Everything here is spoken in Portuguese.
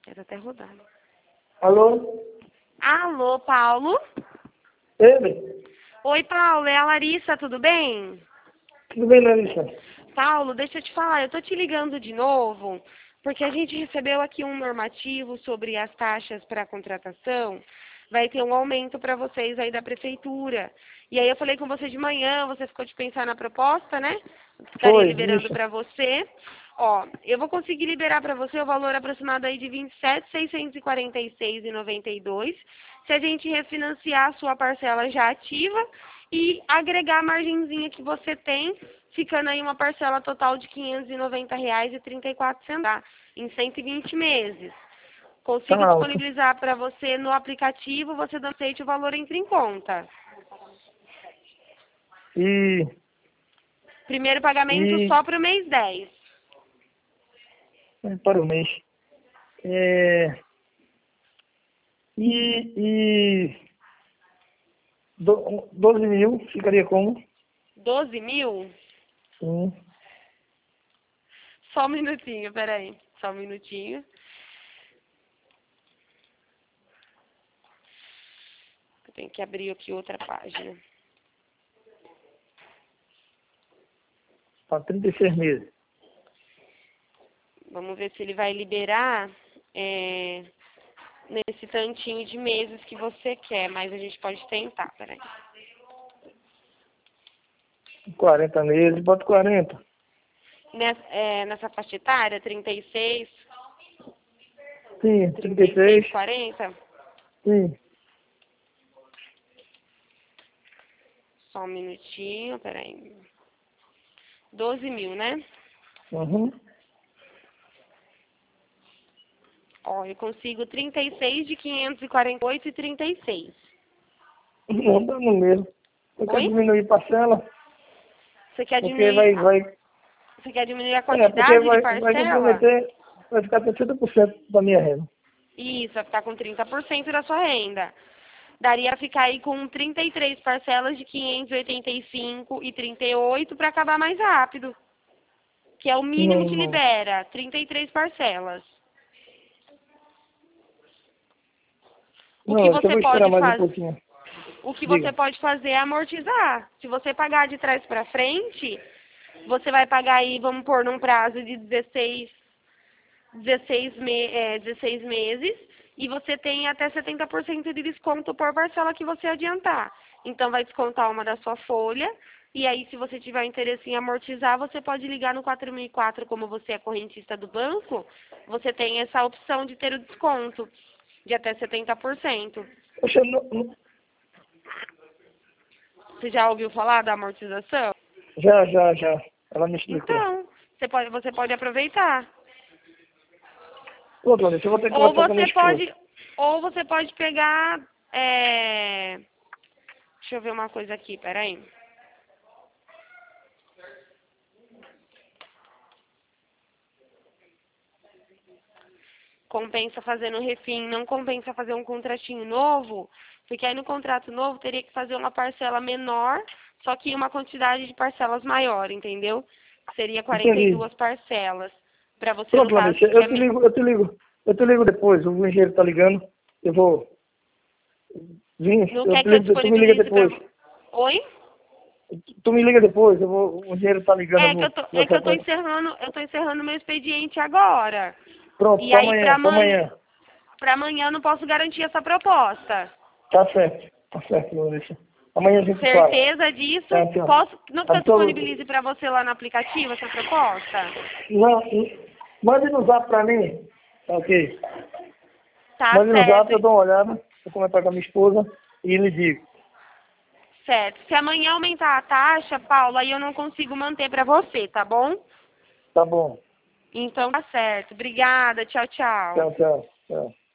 Quero até rodar. Alô? Alô, Paulo? Ele? Oi, Paulo, é a Larissa, tudo bem? Tudo bem, Larissa? Paulo, deixa eu te falar, eu tô te ligando de novo, porque a gente recebeu aqui um normativo sobre as taxas para contratação. Vai ter um aumento para vocês aí da prefeitura. E aí eu falei com você de manhã, você ficou de pensar na proposta, né? Estaria Foi, liberando isso. para você. Ó, eu vou conseguir liberar para você o valor aproximado aí de R$ 27.646,92, se a gente refinanciar a sua parcela já ativa e agregar a margenzinha que você tem, ficando aí uma parcela total de R$ 590,34 em 120 meses. Consigo Tá alto. disponibilizar para você no aplicativo, você não aceite, o valor entra em conta. E Primeiro pagamento só para o mês 10. para o mês. É, e 12 mil ficaria como? 12 mil? Sim. Só um minutinho, peraí. Só um minutinho. Eu tenho que abrir aqui outra página. Para 36 meses. Vamos ver se ele vai liberar nesse tantinho de meses que você quer, mas a gente pode tentar, peraí. 40 meses, bota 40. Nessa faixa etária, 36, Sim, 36, 36. 40? Sim. Só um minutinho, peraí. 12 mil, né? Uhum. Ó, eu consigo 36 de 548,36. Não dá no mesmo. Eu quero Oi? diminuir parcela, Você quer porque diminuir você quer diminuir a porque quantidade de vai parcela? comprometer, vai ficar com 30% da minha renda. Isso, vai ficar com 30% da sua renda. Daria pra ficar aí com 33 parcelas de 585,38 para acabar mais rápido. Que é o mínimo Não, que não. libera, 33 parcelas. O que Não, eu você vou esperar pode mais um fazer? pouquinho. O que você Diga. pode fazer é amortizar. Se você pagar de trás para frente, você vai pagar aí, vamos pôr, num prazo de 16 meses, e você tem até 70% de desconto por parcela que você adiantar. Então, vai descontar uma da sua folha, e aí, se você tiver interesse em amortizar, você pode ligar no 4004, como você é correntista do banco, você tem essa opção de ter o desconto de até 70%. Poxa, Você já ouviu falar da amortização? já. Ela me explicou. Então, você pode aproveitar. Pô, Clarice, eu vou ter que Ou conversar com a minha você esposa. pode, ou você pode pegar, deixa eu ver uma coisa aqui, peraí. Compensa fazer no refim, não compensa fazer um contratinho novo, porque aí no contrato novo teria que fazer uma parcela menor, só que uma quantidade de parcelas maior, entendeu? Seria Entendi. 42 parcelas. Para você, no Pronto, caso, Clarice, que quer... eu te ligo depois. O engenheiro tá ligando. Eu vou vir, Não quer que eu tu me liga disponibilize para... depois. Oi? Tu me liga depois, o engenheiro tá ligando, eu É que vou eu conversar tô com ele. encerrando meu expediente agora. Pronto, E aí, pra amanhã. para amanhã eu não posso garantir essa proposta. Tá certo, Clarice. Amanhã a gente fala. Certeza disso? Tá, tchau. Não que eu Absoluto. disponibilize para você lá no aplicativo essa proposta? Não, mande no zap pra mim. Tá ok. Tá Mande no zap, certo, eu dou uma olhada, vou comentar com a minha esposa e lhe digo. certo. Se amanhã aumentar a taxa, Paula, aí eu não consigo manter para você, tá bom? Tá bom. Então tá certo. Obrigada. Tchau, tchau. Tchau.